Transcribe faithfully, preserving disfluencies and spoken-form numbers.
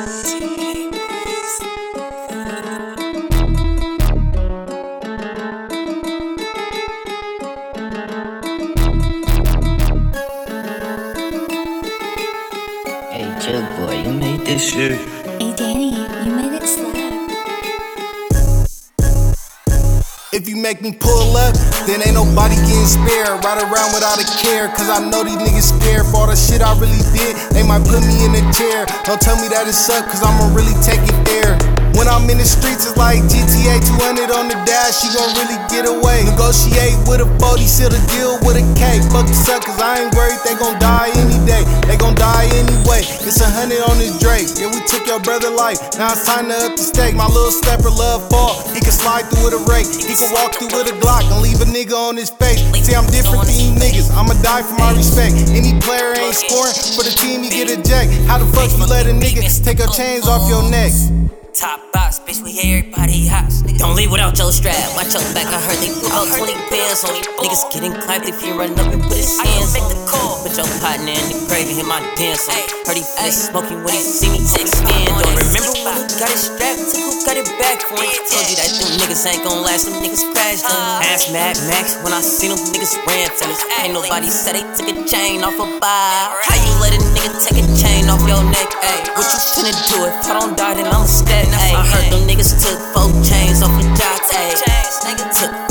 Hey, Jug Boy, you made this shit. Hey Danny, you made it slap. If you make me pull up, then ain't nobody getting spared. Ride around without a care, cause I know these niggas scared. For all the shit I really did, they might put me in a chair. Don't tell me that it suck, cause I'ma really take it there. When I'm in the streets, it's like G T A two hundred on the dash, you gon' really get away. Negotiate with a forty, seal the deal with a K. Fuck the suckers, I ain't worried, they gon' die any day. They gon' die anyway. It's a hundred on this Drake. Yeah, we took your brother life, now it's time to up the stake. My little stepper love fall, he can slide through with a rake. He can walk through with a Glock and leave a nigga on his face. See, I'm different than you niggas, I'ma die for my respect. Any player ain't scoring, for the team he get a jack. How the fuck you let a nigga take your chains off your neck? Top box, bitch, we everybody hot. Don't leave without your strap. Watch your back, I heard they put out twenty bands on you. Niggas getting clapped if you run up and put his hands on. Put your partner in the grave and hit my dance on. Heard he flex smoking when he see me take skin. Don't remember when who got it strapped to who got it back for him. Told you that them niggas ain't gon' last, them niggas crashed on. Ask Mad Max when I seen them niggas ran from us. Ain't nobody said they took a chain off a bar. How you let a nigga take a chain off your neck? Ay, what you finna do if I don't die then I'ma step? I heard them niggas took four chains off a job. Took